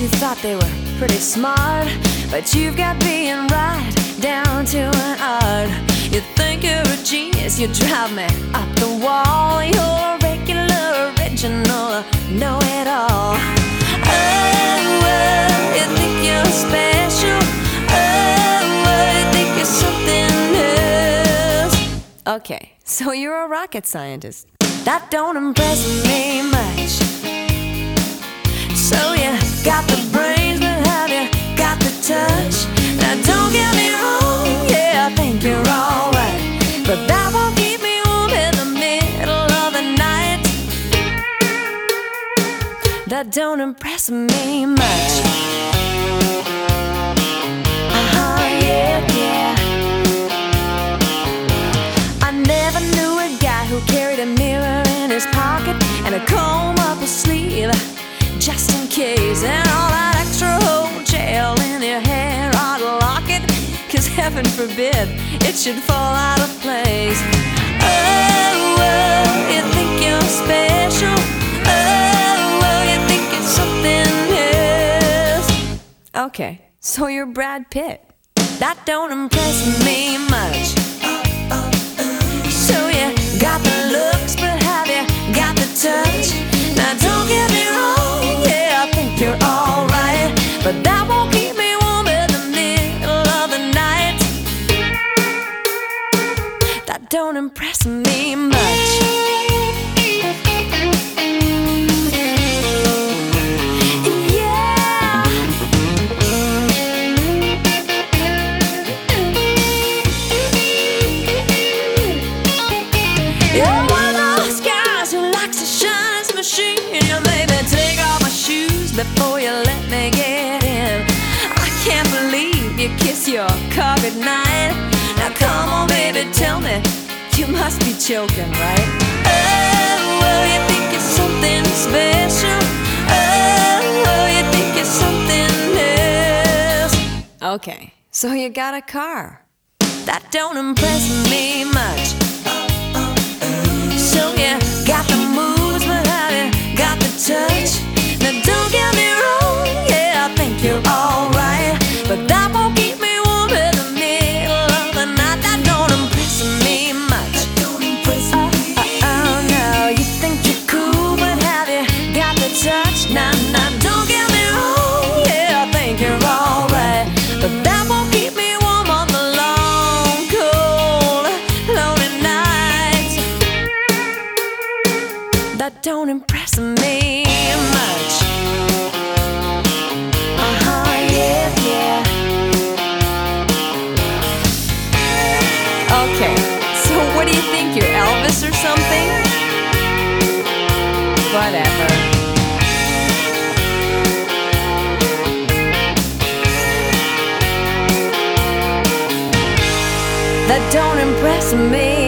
who thought they were pretty smart, but you've got being right down to an art. You think you're a genius, you drive me up the wall. You're a regular, original, know-it-all. Oh, you think you're special. Oh, you think you're something else. Okay, so you're a rocket scientist. That don't impress me much. So you got the brains, but have you got the touch? Now don't get me wrong, yeah, I think you're alright, but that won't keep me warm in the middle of the night. That don't impress me much. Yeah. I never knew a guy who carried a mirror in his pocket and a comb up his sleeve, just in case, and all that extra whole gel in your hair ought to lock it, 'cause heaven forbid it should fall out of place. Oh, you think you're special. Oh, you think it's something else. Okay, so you're Brad Pitt. That don't impress me much. So you got the looks, but have you got the touch? Now don't get me wrong, yeah, I think you're alright, but that won't keep me warm in the middle of the night. That don't impress me much. You're one of those guys who likes to shine his machine. You maybe take off my shoes before you let me get in. I can't believe you kiss your car goodnight. Now come on, baby, tell me, you must be joking, right? Oh, you think it's something special. Oh, you think it's something else. Okay, so you got a car. That don't impress me much. So you got the moves, but have you got the touch? Now don't get me wrong, yeah, I think you're alright, but that won't keep me warm in the middle of the night. That don't impress me much. Oh, no, you think you're cool, but have you got the touch? Now, don't get me wrong, yeah, I think you're alright, but that won't keep me warm on the long, cold, lonely nights. That don't impress me much. Yeah. Okay, so what do you think, you're Elvis or something? Whatever. That don't impress me